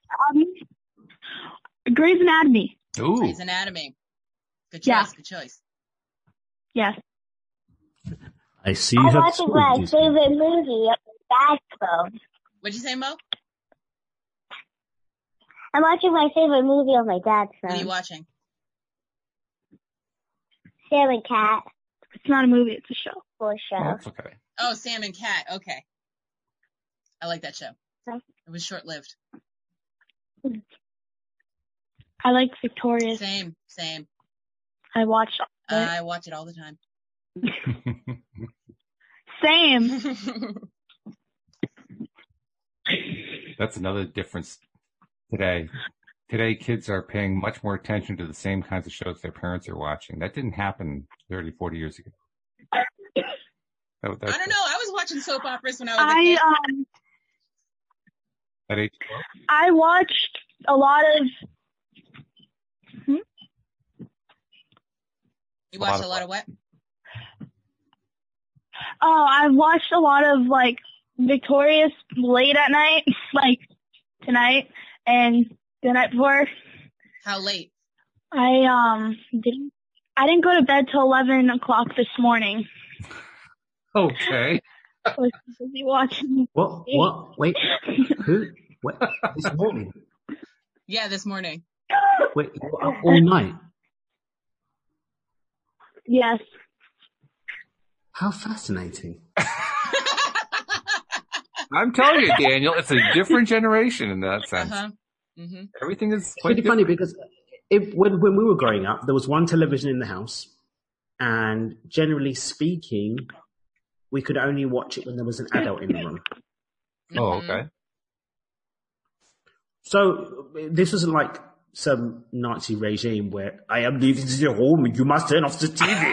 Grey's Anatomy. Ooh. Grey's Anatomy. Good choice. Good choice. Yes. I see you have watching my favorite movie on my dad's phone. What'd you say, Mo? I'm watching my favorite movie on my dad's phone. What are you watching? Sam and Cat. It's not a movie, it's a show. For a show. Oh, that's okay. Oh, Sam and Cat. Okay. I like that show. Okay. It was short-lived. I like Victorious. Same. I watch it. I watch it all the time. Same. That's another difference today. Today, kids are paying much more attention to the same kinds of shows their parents are watching. That didn't happen 30, 40 years ago. I don't know. I was watching soap operas when I was a kid. At age 12? I watched a lot of... You watched a lot of what? Oh, I've watched a lot of, like, Victorious late at night, like, tonight and the night before. How late? I didn't go to bed till 11 o'clock this morning. Okay. I was busy watching. What? Wait. Who? What? This morning? Yeah, this morning. Wait, you were up all night? Yes. How fascinating. I'm telling you, Daniel, it's a different generation in that sense. Uh-huh. Mm-hmm. Everything is It's quite pretty funny because when we were growing up, there was one television in the house, and generally speaking, we could only watch it when there was an adult in the room. Oh, okay. So this wasn't like some Nazi regime where I am leaving the home and you must turn off the TV.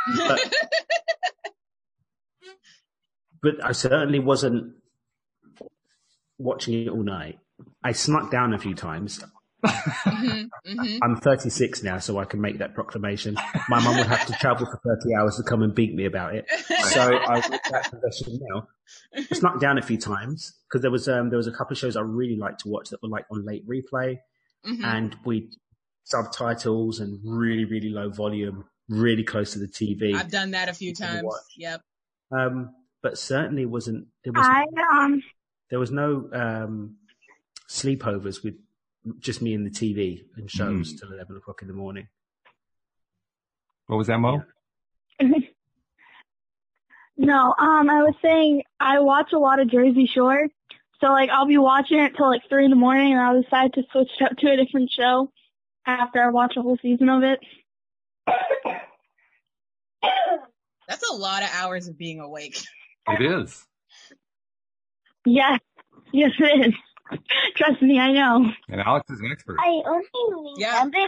But I certainly wasn't watching it all night. I snuck down a few times. I'm 36 now, so I can make that proclamation. My mum would have to travel for 30 hours to come and beat me about it. So I will make that confession now. I snuck down a few times because there was a couple of shows I really liked to watch that were like on late replay, and we subtitles and really, really low volume, really close to the TV. I've done that a few times. Yep. But certainly there was no sleepovers with just me and the TV and shows till 11 o'clock in the morning. What was that, Mo? No, I was saying I watch a lot of Jersey Shore. So, like, I'll be watching it till, like, 3 in the morning, and I'll decide to switch it up to a different show after I watch a whole season of it. That's a lot of hours of being awake. It is. Yes. Yes, it is. Trust me, I know. And Alex is an expert. I only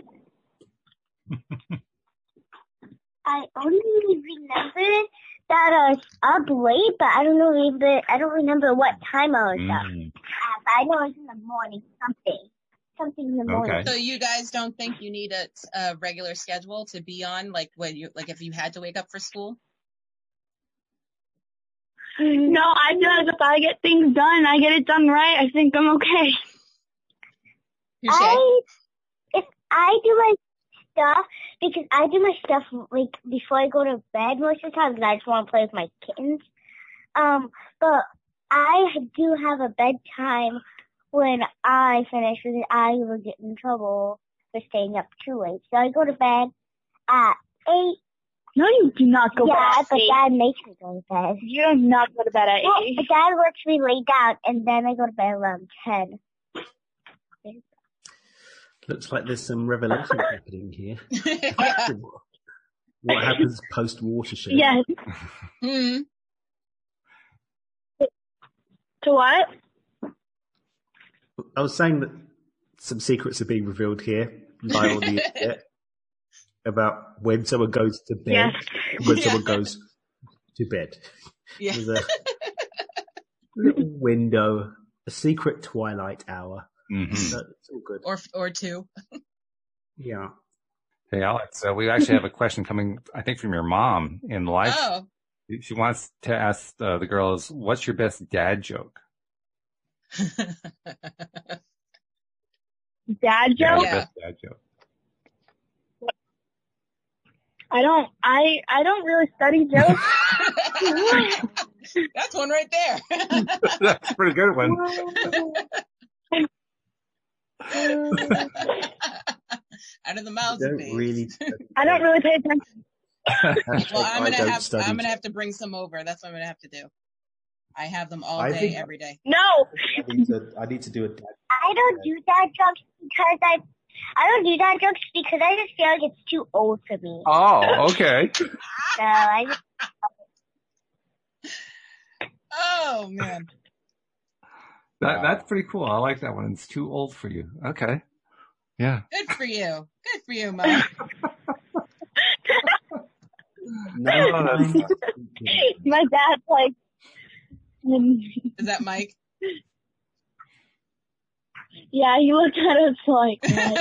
remember that I was up late, but I don't remember what time I was up. I know it's in the morning, something in the morning. Okay. So you guys don't think you need a regular schedule to be on, like if you had to wake up for school? No, I feel like if I get things done, I get it done right, I think I'm okay. If I do my stuff, because I do my stuff like before I go to bed most of the time, because I just want to play with my kittens. But I do have a bedtime when I finish, because I will get in trouble for staying up too late. So I go to bed at 8. No, you do not go to bed at 8. But Dad makes me go to bed. You do not go to bed at 8. But Dad lets me lay down, and then I go to bed around 10. Looks like there's some revelation happening here. What happens post-watershed? Yes. To what? I was saying that some secrets are being revealed here by all the internet about when someone goes to bed, when someone goes to bed. Yeah. There's a little window, a secret twilight hour. So it's all good. Or 2. Yeah. Hey, Alex, we actually have a question coming, I think, from your mom in live. Oh. She wants to ask the girls, what's your best dad joke? Dad joke? Yeah, best dad joke. I don't really study jokes. That's one right there. That's a pretty good one. Out of the mouths of babes. I don't really pay attention. Well, I'm gonna have to bring some over. That's what I'm gonna have to do. I have them all day, every day. No. I need to do a. I don't do dad jokes because I don't do dad jokes because I just feel like it's too old for me. Oh, okay. So I just. Oh man. That's pretty cool. I like that one. It's too old for you. Okay. Yeah. Good for you. Good for you, Mike. My dad's like. Is that Mike? Yeah, he looked at us like.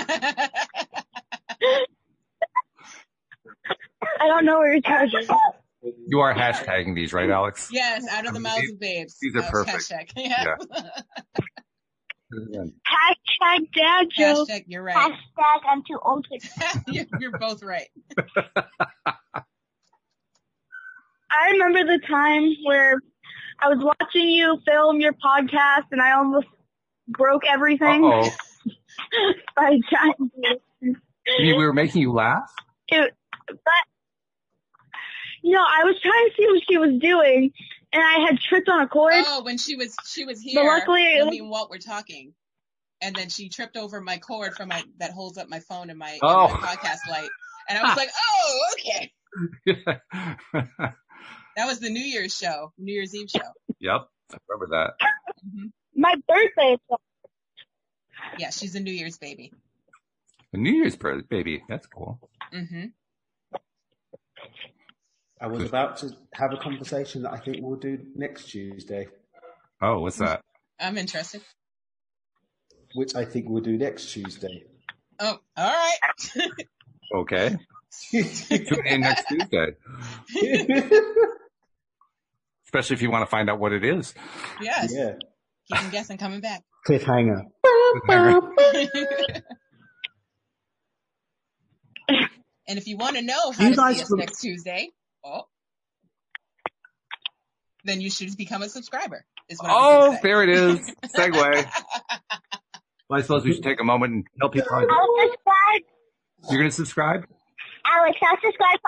I don't know what you're talking about. You are hashtagging these, right, Alex? Yes, out of the mouths of babes. These are perfect. Hashtag. Yeah. Hashtag dad joke. Hashtag, you're right. Hashtag I'm too old for this. You're both right. I remember the time where I was watching you film your podcast and I almost broke everything. Uh-oh. By trying to. You mean we were making you laugh? But I was trying to see what she was doing, and I had tripped on a cord. Oh, when she was here, but luckily, me and Walt were talking, and then she tripped over my cord from that holds up my phone and my podcast light, and I was like, oh, okay. That was the New Year's Eve show. Yep, I remember that. Mm-hmm. My birthday. Yeah, she's a New Year's baby. A New Year's baby. That's cool. Mm-hmm. I was about to have a conversation that I think we'll do next Tuesday. Oh, what's that? I'm interested. Which I think we'll do next Tuesday. Oh, all right. Okay. Tune in next Tuesday. Especially if you want to find out what it is. Yes. Yeah. Keep them guessing, coming back. Cliffhanger. And if you want to know how to see us next Tuesday, then you should become a subscriber. Is what there it is. Segue. Well, I suppose we should take a moment and tell people how to do it. I'll subscribe. You're going to subscribe? Alex, I'll subscribe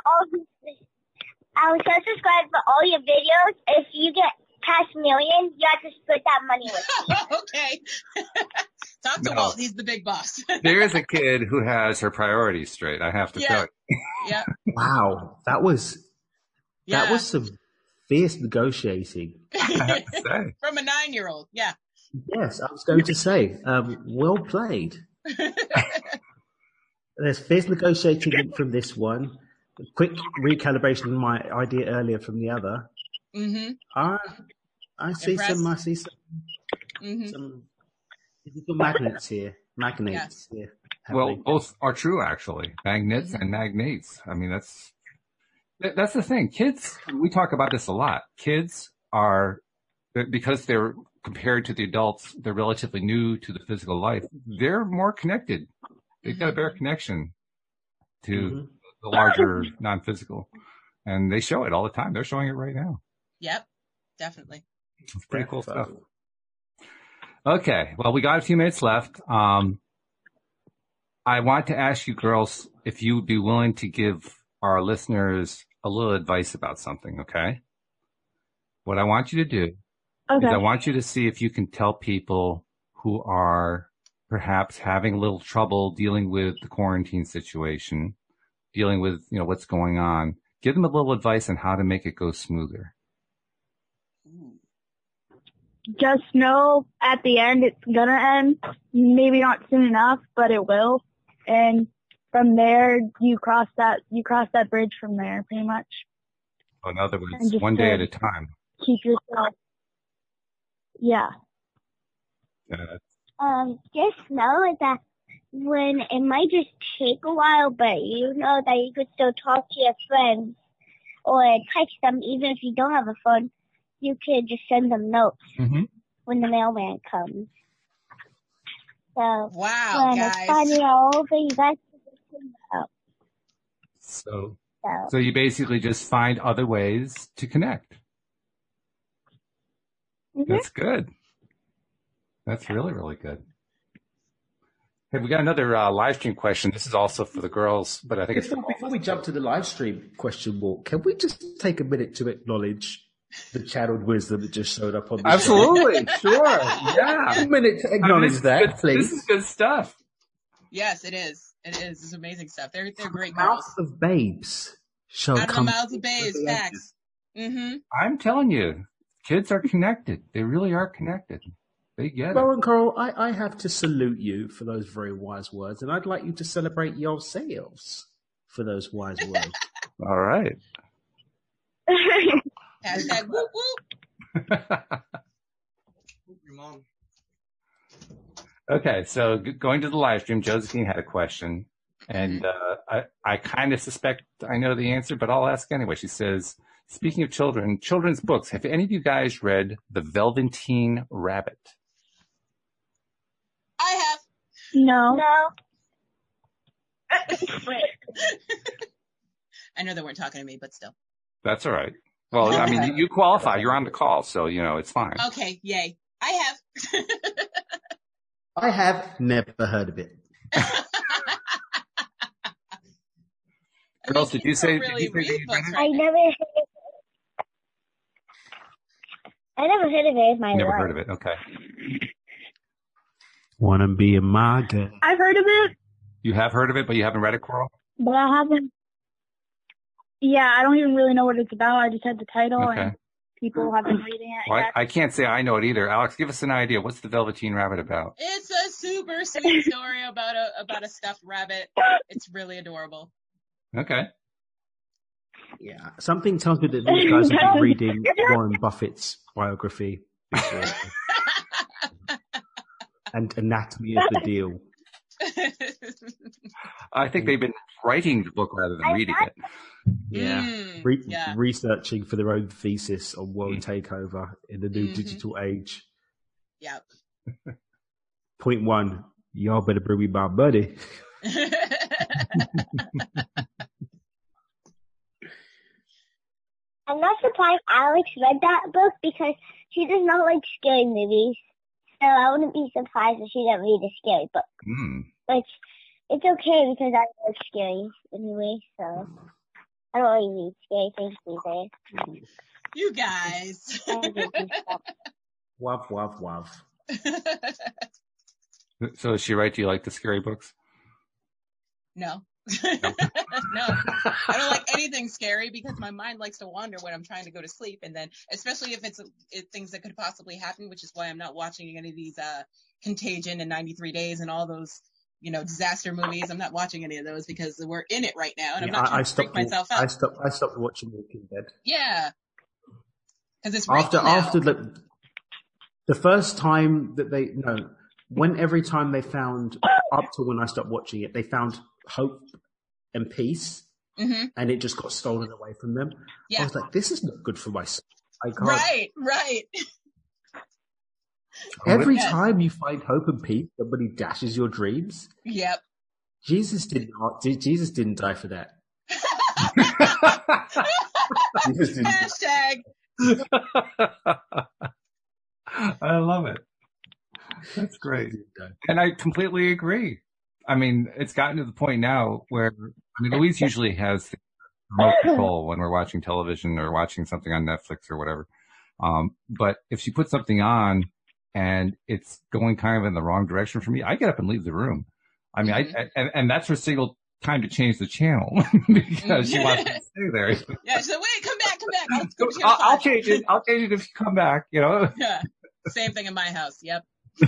for all your videos. If you get past million, you have to split that money with me. Okay. Talk to Walt. He's the big boss. There is a kid who has her priorities straight, I have to tell you. Yeah. Wow. That was some fierce negotiating. I have to say. From a 9-year-old. Yeah. Yes, I was going to say, well played. There's fierce negotiating from this one. A quick recalibration of my idea earlier from the other. Mm-hmm. I see some little magnets here. Here. Well, both are true, actually. Magnets and magnates. I mean, that's the thing. Kids, we talk about this a lot. Kids are, because they're compared to the adults, they're relatively new to the physical life. They're more connected. They've got a better connection to the larger non-physical. And they show it all the time. They're showing it right now. Yep, definitely. It's pretty cool stuff. Okay, well, we got a few minutes left. I want to ask you girls if you would be willing to give our listeners a little advice about something, okay? What I want you to do is I want you to see if you can tell people who are perhaps having a little trouble dealing with the quarantine situation, dealing with, what's going on. Give them a little advice on how to make it go smoother. Just know at the end it's gonna end. Maybe not soon enough, but it will. And from there, you cross that bridge from there, pretty much. In other words, one day at a time. Keep yourself. Yeah. Just know that when it might just take a while, but you know that you could still talk to your friends or text them, even if you don't have a phone. You could just send them notes when the mailman comes. So wow, when guys. it's finally all over, you guys can just send them out. So you basically just find other ways to connect. That's good. That's really, really good. Hey, we got another live stream question. This is also for the girls, but I think before we jump to the live stream question, Walt, can we just take a minute to acknowledge the channeled wisdom that just showed up on the Absolutely, sure. Yeah. A minute to acknowledge that, please. This is good stuff. Yes, it is. It is. It's amazing stuff. They're great Mouth girls. of babes shall Out of come. the mouths of babes, facts. Mm-hmm. I'm telling you, kids are connected. They really are connected. They get Well, it. and Coral, I have to salute you for those very wise words, and I'd like you to celebrate yourselves for those wise words. All right. Hashtag whoop whoop. Your mom. Okay, so going to the live stream, Josephine had a question, and I kind of suspect I know the answer, but I'll ask anyway. She says, speaking of children's books, have any of you guys read The Velveteen Rabbit? I have. No. I know they weren't talking to me, but still. That's all right. Well, I mean, you qualify. You're on the call, so, it's fine. Okay, yay. I have. I have never heard of it. Girls, did you say that you read it? I never heard of it in my life. Never heard of it. Okay. Wanna be a my girl. I've heard of it, You have heard of it, but you haven't read it, Coral? but I haven't. Yeah, I don't even really know what it's about. I just had the title Okay. and people have been reading it. Well, Yeah. I can't say I know it either. Alex, give us an idea. What's The Velveteen Rabbit about? It's a super sweet story about a stuffed rabbit. It's really adorable. Okay. Yeah, something tells me that these guys have been reading Warren Buffett's biography before. And Anatomy of the Deal. I think they've been writing the book rather than reading it. Yeah. Researching for their own thesis on world takeover in the new digital age. Yep. Point 1, y'all better bring me my buddy. I'm not surprised Alex read that book because she does not like scary movies. So I wouldn't be surprised if she didn't read a scary book. But it's okay because I like scary anyway, so I don't really read scary things either. You guys. Wav, wav, wav. So is she right? Do you like the scary books? No. No. I don't like anything scary because my mind likes to wander when I'm trying to go to sleep. And then, especially if it's things that could possibly happen, which is why I'm not watching any of these, Contagion and 93 Days and all those, disaster movies. I'm not watching any of those because we're in it right now and I'm not trying to freak myself out. I stopped watching Walking Dead. Yeah. Cause it's after the first time that every time they found, up to when I stopped watching it, they found hope and peace, and it just got stolen away from them. Yeah. I was like, this is not good for my soul. I can't. Right. Every time you find hope and peace, somebody dashes your dreams. Yep. Jesus didn't die for that. Hashtag. I love it. That's great. And I completely agree. I mean, it's gotten to the point now where, Louise usually has remote control when we're watching television or watching something on Netflix or whatever. But if she puts something on and it's going kind of in the wrong direction for me, I get up and leave the room. I mean, and that's her single time to change the channel because she wants to stay there. Yeah, she's like, wait, come back. I'll change it. I'll change it if you come back, Yeah. Same thing in my house. Yep.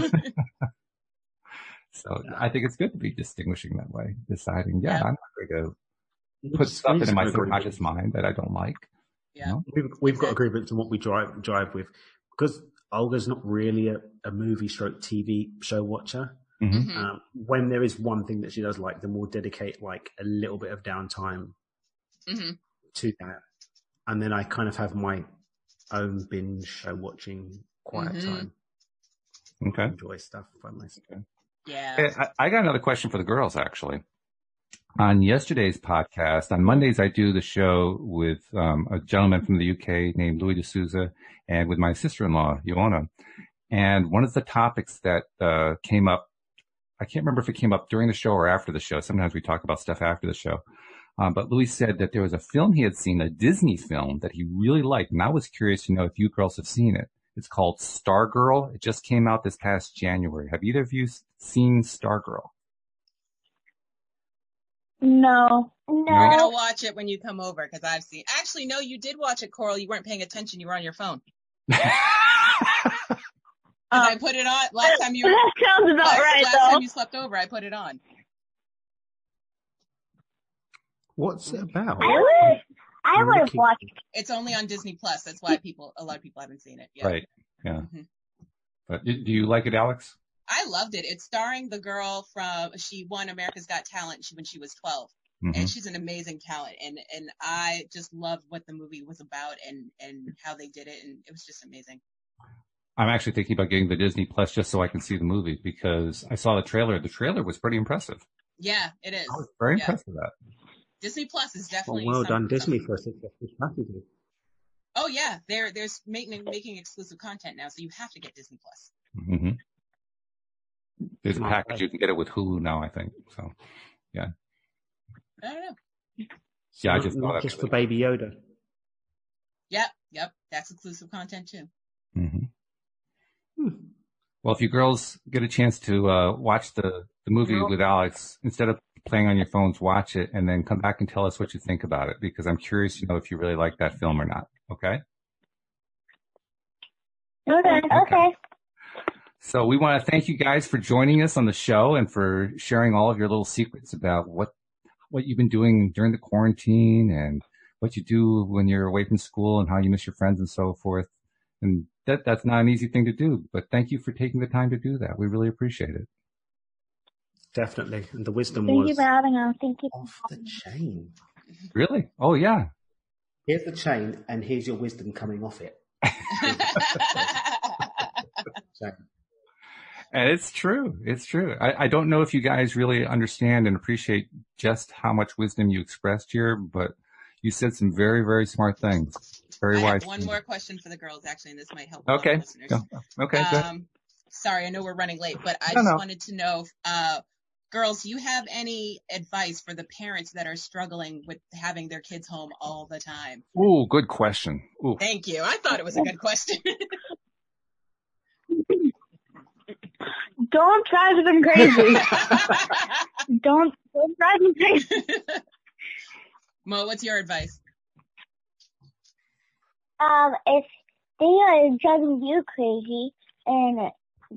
So I think it's good to be distinguishing that way, deciding, I'm not going to put stuff into my subconscious mind that I don't like. Yeah. We've got agreements on what we drive with because Olga's not really a movie stroke TV show watcher. When there is one thing that she does like, then we'll dedicate like a little bit of downtime to that. And then I kind of have my own binge show watching quiet time. Okay. Enjoy stuff by myself. Yeah. Hey, I got another question for the girls, actually. On yesterday's podcast, on Mondays, I do the show with a gentleman from the UK named Louis D'Souza and with my sister-in-law, Ioana. And one of the topics that came up I can't remember if it came up during the show or after the show. Sometimes we talk about stuff after the show. But Louis said that there was a film he had seen, a Disney film that he really liked. And I was curious to know if you girls have seen it. It's called Stargirl. It just came out this past January. Have either of you seen Stargirl? No. We're going to watch it when you come over because I've seen. Actually, no, you did watch it, Coral. You weren't paying attention. You were on your phone. I put it on last time you. That sounds about right, last though. time you slept over, I put it on. What's it about? I would have watched it. It's only on Disney Plus. That's why a lot of people haven't seen it. Yeah. Right. Yeah. Mm-hmm. But do you like it, Alex? I loved it. It's starring the girl she won America's Got Talent when she was 12. Mm-hmm. And she's an amazing talent. And I just loved what the movie was about and how they did it. And it was just amazing. I'm actually thinking about getting the Disney Plus just so I can see the movie because I saw the trailer. The trailer was pretty impressive. Yeah, it is. I was very impressed with that. Disney Plus is definitely well done, Disney, for a successful strategy. Oh yeah, they're making exclusive content now, so you have to get Disney Plus. Mm-hmm. There's a package you can get it with Hulu now, I think. So, yeah. I don't know. Yeah, I just not just for Baby Yoda. Yep, that's exclusive content too. Mm-hmm. Well, if you girls get a chance to watch the movie with Alex, instead of playing on your phones, watch it and then come back and tell us what you think about it because I'm curious to know if you really like that film or not. Okay? Okay. So we want to thank you guys for joining us on the show and for sharing all of your little secrets about what you've been doing during the quarantine and what you do when you're away from school and how you miss your friends and so forth. And that's not an easy thing to do, but thank you for taking the time to do that. We really appreciate it. Definitely. And the wisdom Thank was you for having us. Thank you. off the chain. Really? Oh, yeah. Here's the chain and here's your wisdom coming off it. And it's true. It's true. I don't know if you guys really understand and appreciate just how much wisdom you expressed here, but you said some very, very smart things. Very wise. I have one more question for the girls, actually, and this might help okay. listeners. Okay, good. Sorry, I know we're running late, but I just wanted to know, girls, do you have any advice for the parents that are struggling with having their kids home all the time? Ooh, good question. Ooh. Thank you. I thought it was a good question. Don't drive them crazy. Don't drive them crazy. Mo, what's your advice? If they are driving you crazy and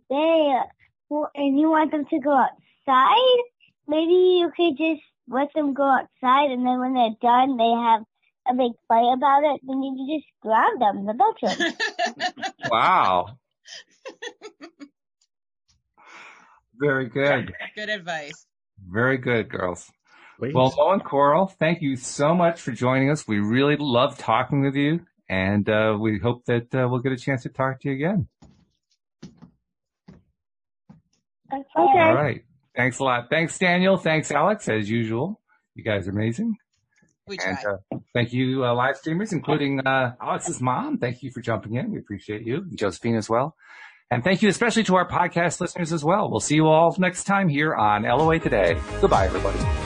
you want them to go outside, maybe you could just let them go outside, and then when they're done, they have a big fight about it. Then you can just grab them in the bedroom. Wow. Very good. Good advice. Very good, girls. Please. Well, Mo and Coral, thank you so much for joining us. We really love talking with you, and we hope that we'll get a chance to talk to you again. Okay. All right. Thanks a lot. Thanks, Daniel. Thanks, Alex, as usual. You guys are amazing. We try. And thank you, live streamers, including Alex's mom. Thank you for jumping in. We appreciate you. And Josephine as well. And thank you especially to our podcast listeners as well. We'll see you all next time here on LOA Today. Goodbye, everybody.